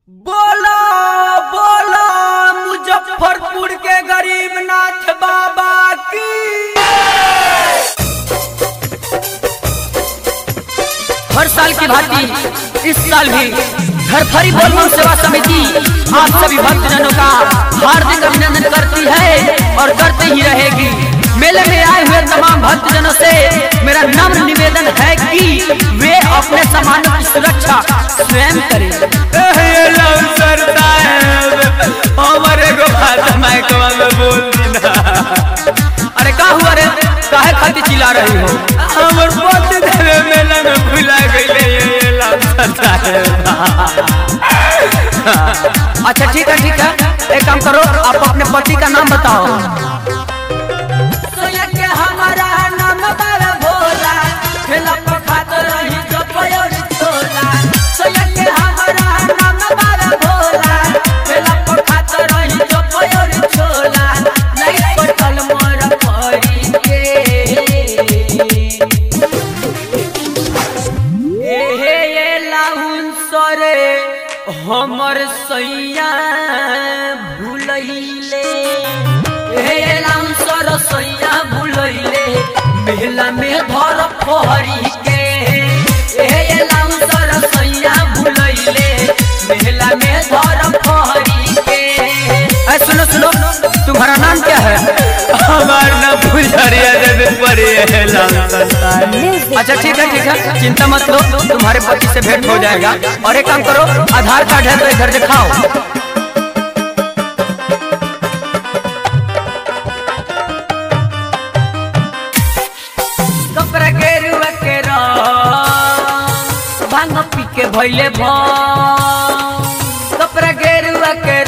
बोलो बोलो मुजफ्फरपुर के गरीब नाथ बाबा की। हर साल की भांति इस साल भी धरफरी बोलबम सेवा समिति आप सभी भक्तजनों का हार्दिक अभिनंदन करती है और करते ही रहेगी। मेले में आए हुए तमाम भक्तजनों से मेरा नम्र निवेदन है कि वे अपने सामानों की सुरक्षा स्वयं करें। अरे का हुआ रे, काहे खातिर चिल्ला रही हो? हमर पति देवे मेला में भुला गइले ये लालसा है। अच्छा ठीक है, एक काम करो, आप अपने पति का नाम बताओ। हमारा नाम बाबा भोला, खेला पखात रही जो पयोर छोला। सोया हमारा नाम बाबा भोला, खेला पखात रही जो पयोर छोला। नहीं पटल मोर परी के ए लाउन सरे हमर सैया भूलैले। ए लाउन सर सैया भूलैले, मेला में धर फहरी के। ए लाउन सर सैया भूलैले, मेला में धर फहरी के। सुनो, तुम्हारा नाम क्या है? हमार नाम फुलझरिया देवे पड़ी है लालसा। अच्छा ठीक है, चिंता मत लो, तुम्हारे पति से भेंट हो जाएगा। और एक काम करो, आधार कार्ड है तो इधर दिखाओ। कपड़ा गेरुआ के रंग भांग पी के भइले भांग। कपड़ा गेरुआ के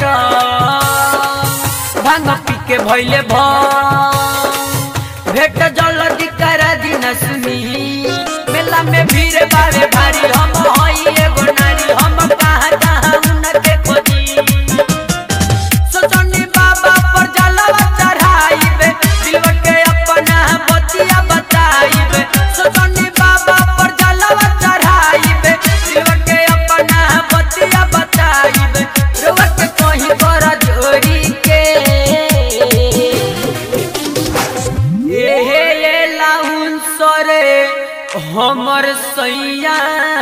रंग भांग पी के भइले भांग। भेट जल्दी करा दिन सुनी, मेला में भीड़ बारे भारी। हम हई एगो नारी, हम कहाँ उनके खोजी। सोचनी बाबा पर जलवा चढ़ाइबे, दिलवा के अपना बतिया बताइबे। सोचनी बाबा पर जलवा चढ़ाइबे, दिलवा के अपना बतिया बताइबे। रुआ के कहीं कर जोड़ी के ये लाउन सरे हमर सैया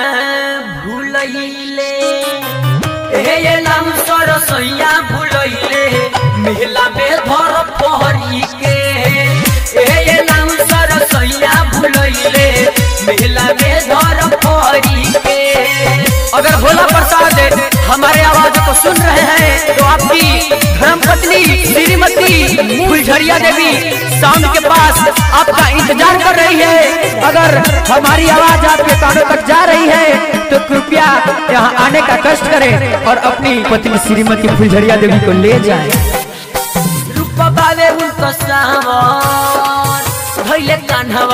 भूलैले। हे लाउन सर सैया भूलैले, मेला में धर फहरी के। हे लाउन सर सैया भूलैले, मेला में धर फहरी के। अगर भोला प्रसाद हमारे आवाज को सुन रहे हैं तो आपकी धर्मपत्नी श्रीमती फुलझरिया देवी साउंड के पास आपका इंतजार कर रही है। अगर हमारी आवाज आपके कानों तक जा रही है तो कृपया यहाँ आने का कष्ट करें और अपनी पत्नी श्रीमती फुलझरिया देवी को ले जाएं। रूपा बावे उनको सावन धैले कान्हवा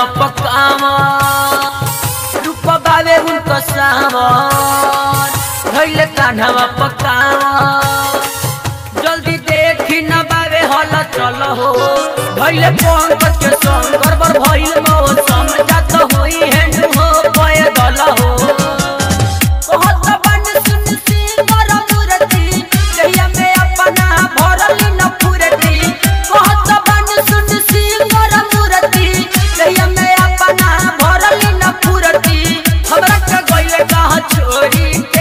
पकावन। रूपा बावे उनको सावन धैले कान्हवा पकावन। जल्दी देखी न बावे हला चल हो, धैले पंकज के संग गड़बड़ भइल मौसम। जात होई है हो पैदल हो। कहत बन सुन सिंगर मूर्ति, कहिया में अपना भरल न फुरती। कहत बन सुन सिंगर मूर्ति, कहिया में अपना भरल न फुरती। हमरा के गइले कहाँ छोड़ी के।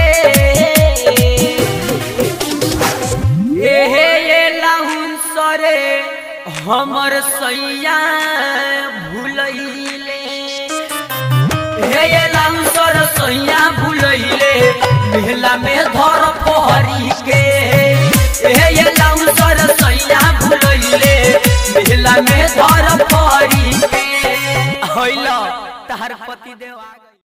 ये लाउन सरे हमर सैया भूलैले। हे लाउन सर सैया भूलैले, मेला में धर फहरी के। हे लाउन सर सैया भूलैले, मेला में धर फहरी के। होइला तहर पति देवा।